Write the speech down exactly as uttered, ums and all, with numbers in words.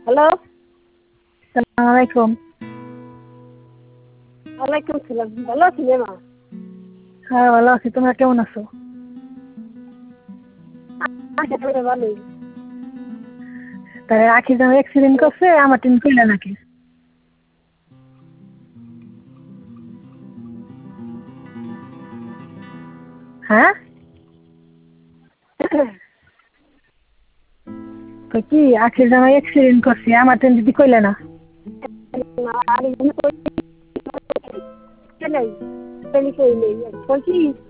Hello. সালাম আলাইকুম। ওয়ালাইকুম সালাম। ভালো আছিলে মা? হ্যাঁ ভালো আছি, তোমরা কেমন আছো? ভালোই। তাই আখি যেন অ্যাক্সিডেন্ট করছে, আমার টিম কইলে নাকি? হ্যাঁ তো কি আখি যেন অ্যাক্সিডেন্ট করছে, আমার টিম দিদি কইলে না? আমি কই নাই, কই নেই, বলছি